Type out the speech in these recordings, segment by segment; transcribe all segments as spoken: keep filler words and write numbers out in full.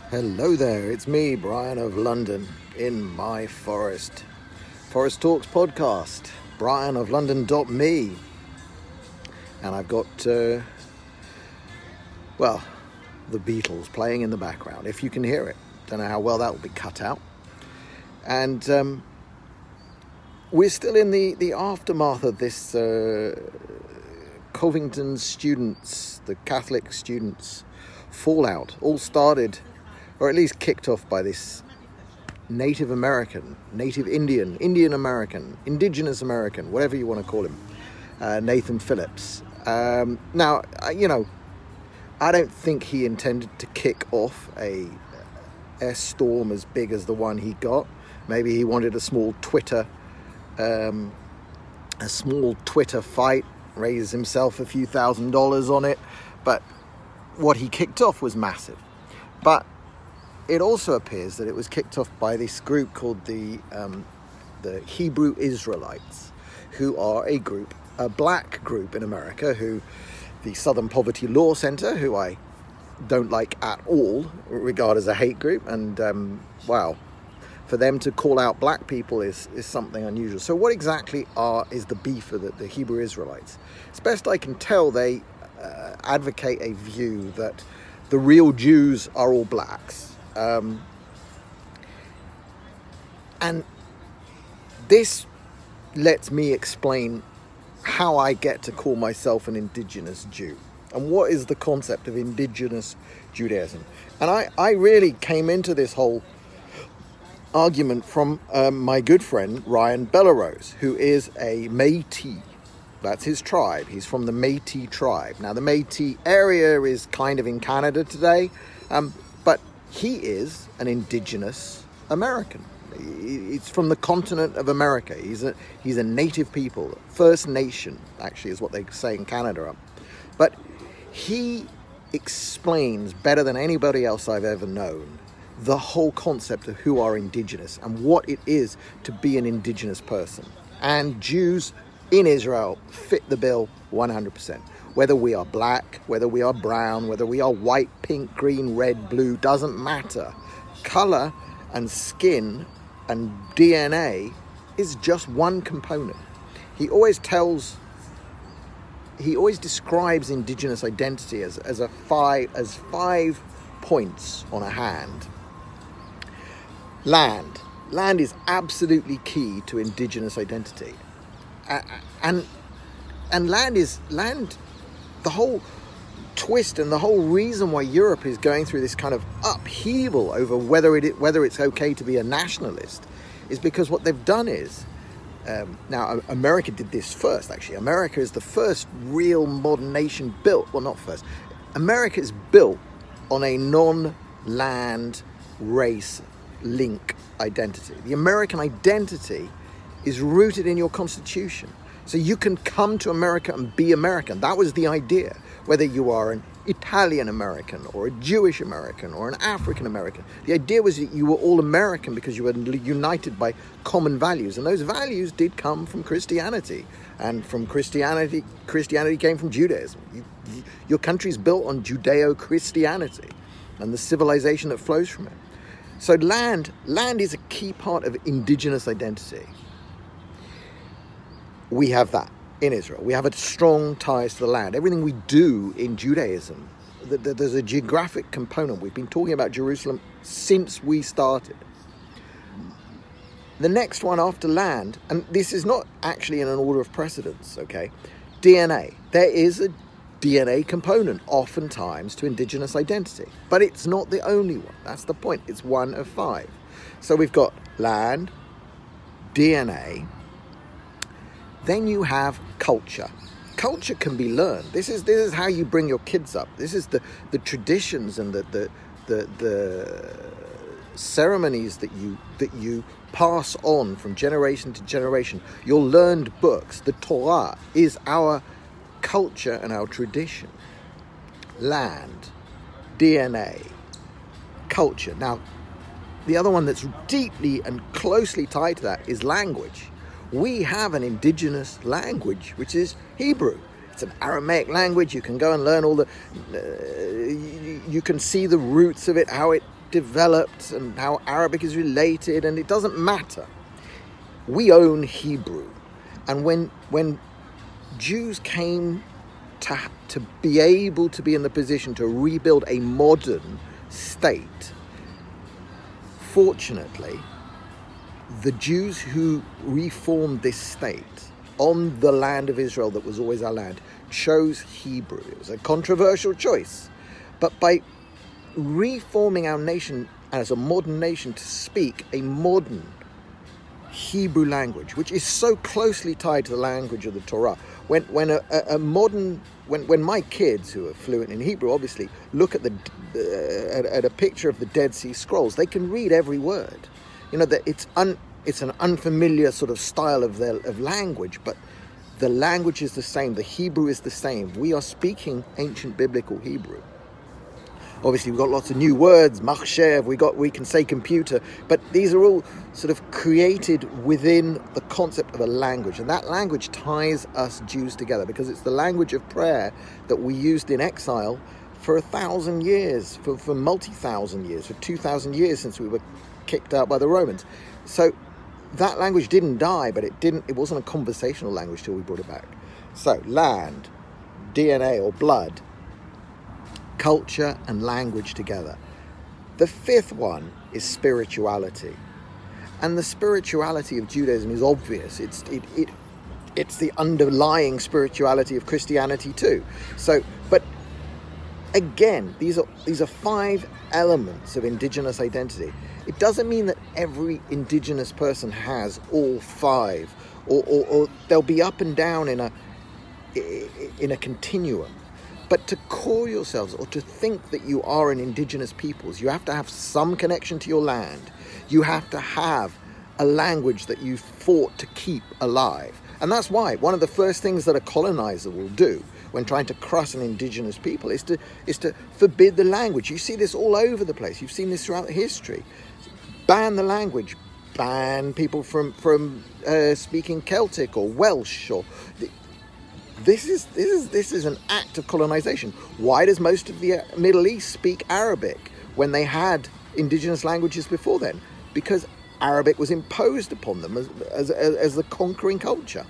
Hello there, it's me, Brian of London, in my forest. Forest Talks podcast, brian of london dot me. And I've got, uh, well, the Beatles playing in the background, if you can hear it. Don't know how well that will be cut out. And um, we're still in the, the aftermath of this uh, Covington students, the Catholic students, fallout. All started, or at least kicked off, by this Native American, Native Indian, Indian American, Indigenous American, whatever you want to call him, uh, Nathan Phillips. Um, now, you know, I don't think he intended to kick off a, a storm as big as the one he got. Maybe he wanted a small Twitter, um, a small Twitter fight, raise himself a few thousand dollars on it. But what he kicked off was massive. But it also appears that it was kicked off by this group called the um, the Hebrew Israelites, who are a group, a black group in America, who the Southern Poverty Law Center, who I don't like at all, regard as a hate group. And um, wow, for them to call out black people is, is something unusual. So what exactly are is the beef of the, the Hebrew Israelites? As best I can tell, they uh, advocate a view that the real Jews are all blacks. Um, and this lets me explain how I get to call myself an indigenous Jew and what is the concept of indigenous Judaism. And I, I really came into this whole argument from um, my good friend Ryan Bellerose, who is a Métis. That's his tribe. He's from the Métis tribe. Now, the Métis area is kind of in Canada today, um, but he is an indigenous American. It's from the continent of America. He's a he's a native people, First Nation, actually, is what they say in Canada. But he explains better than anybody else I've ever known the whole concept of who are indigenous and what it is to be an indigenous person. And Jews in Israel fit the bill one hundred percent. Whether we are black, whether we are brown, whether we are white, pink, green, red, blue, doesn't matter. Color and skin and D N A is just one component. He always tells, he always describes indigenous identity as, as a five, as five points on a hand. Land. Land is absolutely key to indigenous identity. Uh, and and land is land the whole twist and the whole reason why Europe is going through this kind of upheaval over whether it whether it's okay to be a nationalist is because what they've done is um, now America did this first. Actually, America is the first real modern nation built. Well, not first. America is built on a non-land race link identity. The American identity is rooted in your constitution. So you can come to America and be American. That was the idea. Whether you are an Italian American or a Jewish American or an African American. The idea was that you were all American because you were united by common values. And those values did come from Christianity. And from Christianity, Christianity came from Judaism. You, you, your country's built on Judeo-Christianity and the civilization that flows from it. So land, land is a key part of indigenous identity. We have that in Israel. We have a strong ties to the land. Everything we do in Judaism, there's a geographic component. We've been talking about Jerusalem since we started. The next one after land, and this is not actually in an order of precedence, okay? D N A. There is a D N A component oftentimes to indigenous identity, but it's not the only one. That's the point. It's one of five. So we've got land, D N A. Then you have culture. Culture can be learned. This is this is how you bring your kids up. This is the, the traditions and the, the the the ceremonies that you that you pass on from generation to generation. Your learned books. The Torah is our culture and our tradition. Land, D N A, culture. Now, the other one that's deeply and closely tied to that is language. We have an indigenous language, which is Hebrew. It's an Aramaic language. You can go and learn all the... Uh, you, you can see the roots of it, how it developed and how Arabic is related, and it doesn't matter. We own Hebrew. And when when Jews came to, to be able to be in the position to rebuild a modern state, fortunately, the Jews who reformed this state on the land of Israel that was always our land chose Hebrew. It was a controversial choice. But by reforming our nation as a modern nation to speak a modern Hebrew language, which is so closely tied to the language of the Torah, when when a, a, a modern when when my kids who are fluent in Hebrew obviously look at the uh, at, at a picture of the Dead Sea Scrolls, they can read every word. You know that it's un it's an unfamiliar sort of style of their of language, but the language is the same. The Hebrew is the same. We are speaking ancient biblical Hebrew. Obviously, we've got lots of new words, machshev, we got we can say computer, but these are all sort of created within the concept of a language, and that language ties us Jews together because it's the language of prayer that we used in exile for a thousand years, for, for multi-thousand years, for two thousand years since we were kicked out by the Romans. So that language didn't die, but it didn't. It wasn't a conversational language till we brought it back. So land, D N A or blood, culture and language together. The fifth one is spirituality. And the spirituality of Judaism is obvious. It's it, it it's the underlying spirituality of Christianity too. So, but again, these are these are five elements of indigenous identity. It doesn't mean that every indigenous person has all five, or, or, or they'll be up and down in a in a continuum. But to call yourselves or to think that you are an indigenous peoples, you have to have some connection to your land. You have to have a language that you fought to keep alive. And that's why one of the first things that a colonizer will do when trying to crush an indigenous people is to is to forbid the language. You see this all over the place. You've seen this throughout history. Ban the language. Ban people from, from uh, speaking Celtic or Welsh or... The, This is this is this is an act of colonization. Why does most of the Middle East speak Arabic when they had indigenous languages before then? Because Arabic was imposed upon them as as, as the conquering culture.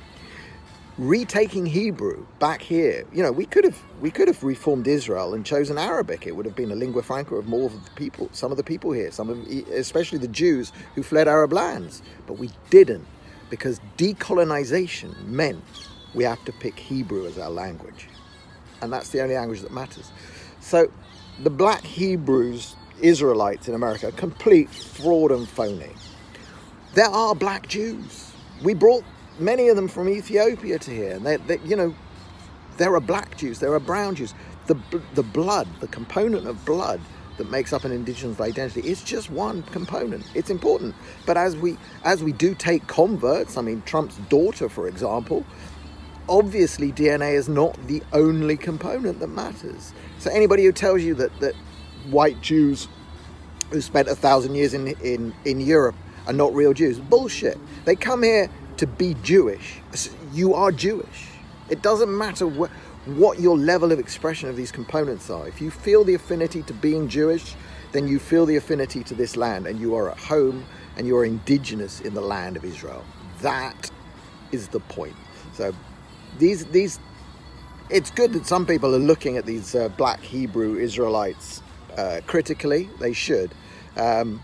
Retaking Hebrew back here, you know, we could have we could have reformed Israel and chosen Arabic. It would have been a lingua franca of more of the people, some of the people here, some of especially the Jews who fled Arab lands. But we didn't, because decolonization meant we have to pick Hebrew as our language. And that's the only language that matters. So the black Hebrews, Israelites in America, complete fraud and phony. There are black Jews. We brought many of them from Ethiopia to here. And they, they, you know, there are black Jews, there are brown Jews. The, the blood, the component of blood that makes up an indigenous identity is just one component. It's important. But as we, as we do take converts, I mean, Trump's daughter, for example, obviously D N A is not the only component that matters. So anybody who tells you that, that white Jews who spent a thousand years in, in, in Europe are not real Jews, bullshit. They come here to be Jewish. You are Jewish. It doesn't matter wh- what your level of expression of these components are. If you feel the affinity to being Jewish, then you feel the affinity to this land, and you are at home and you are indigenous in the land of Israel. That is the point. So These, these, it's good that some people are looking at these uh, black Hebrew Israelites uh, critically. They should. Um,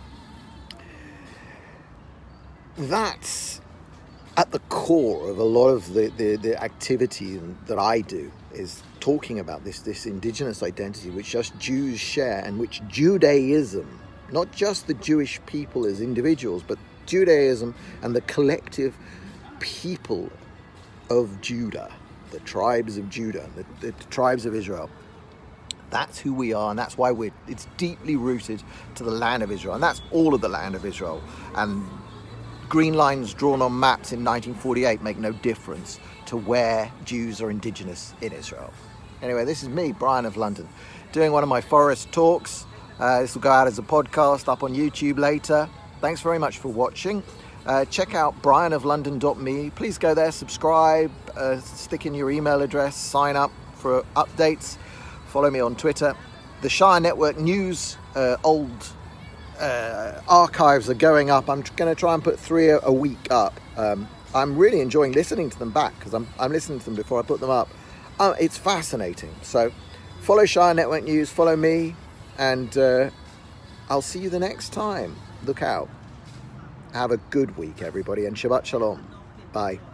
that's at the core of a lot of the, the, the activity that I do, is talking about this, this indigenous identity, which just Jews share, and which Judaism, not just the Jewish people as individuals, but Judaism and the collective people of Judah, the tribes of Judah, the, the, the tribes of Israel. That's who we are, and that's why we're it's deeply rooted to the land of Israel, and that's all of the land of Israel. And green lines drawn on maps in nineteen forty-eight make no difference to where Jews are indigenous in Israel. Anyway, this is me, Brian of London, doing one of my forest talks. Uh, this will go out as a podcast up on YouTube later. Thanks very much for watching. Uh, check out brian of london dot me. Please go there, subscribe, uh, stick in your email address, sign up for updates, follow me on Twitter. the Shire Network news uh, old uh, archives are going up. I'm going to try and put three a, a week up. Um, I'm really enjoying listening to them back because I'm, I'm listening to them before I put them up. Uh, it's fascinating. So follow Shire Network News, follow me, and uh, I'll see you the next time. Look out. Have a good week, everybody, and Shabbat Shalom. Bye.